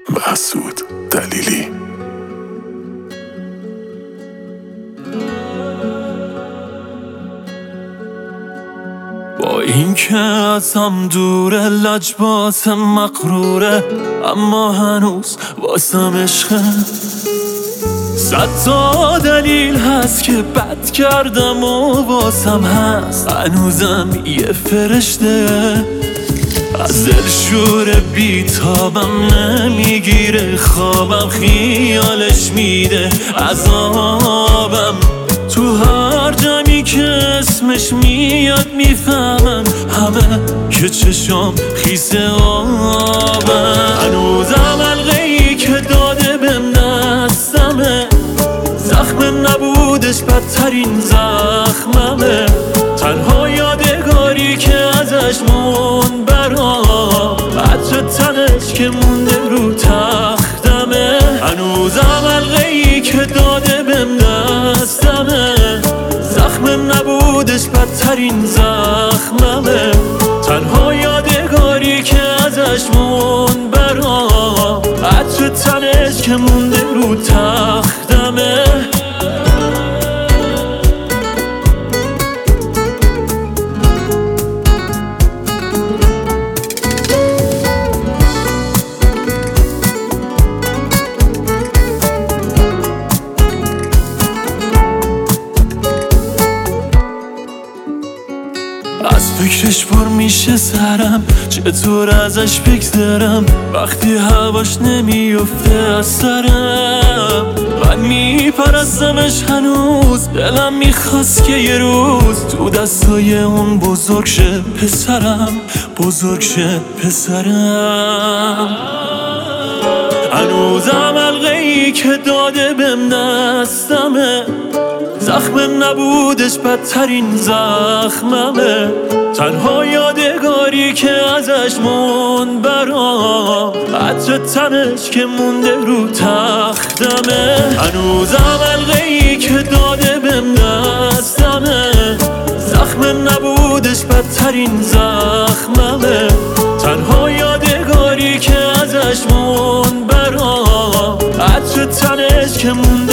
محسود دلیلی. با این که ازم دوره، لجباتم مقروره، اما هنوز واسم عشقه. 100 تا دلیل هست که بد کردم و واسم هست هنوزم یه فرشته. از دلشور بیتابم نمیگیره خوابم، خیالش میده عذابم. تو هر جمعی که اسمش میاد میفهمم همه که چشام خیس آبم. هنوزم حلقه‌ای که داده بهم دستمه، زخم نبودش بدترین زخممه. تنها یادگاری که ازش موند برام، عطر تنش که مونده رو تختمه. هنوزم حلقه‌ای که داده بهم دستمه، زخم نبودش بدترین زخممه. تنها یادگاری که ازش موند برام، عطر تنش که مونده رو تختمه. از فکرش پر میشه سرم، چطور ازش بگذرم وقتی هواش نمیفته از سرم. من میپرستمش هنوز، دلم میخواست که یه روز تو دستای اون بزرگ شه پسرم، بزرگ شه پسرم. هنوزم حلقه‌ای که داده بهم دستمه، زخم نبودش بدترین زخممه. تنها یادگاری که ازش موند برام، عطر تنش که مونده رو تختمه. هنوزم حلقه‌ای که داده بهم دستمه، زخم نبودش بدترین زخممه. تنها یادگاری که ازش موند برام، عطر تنش که مونده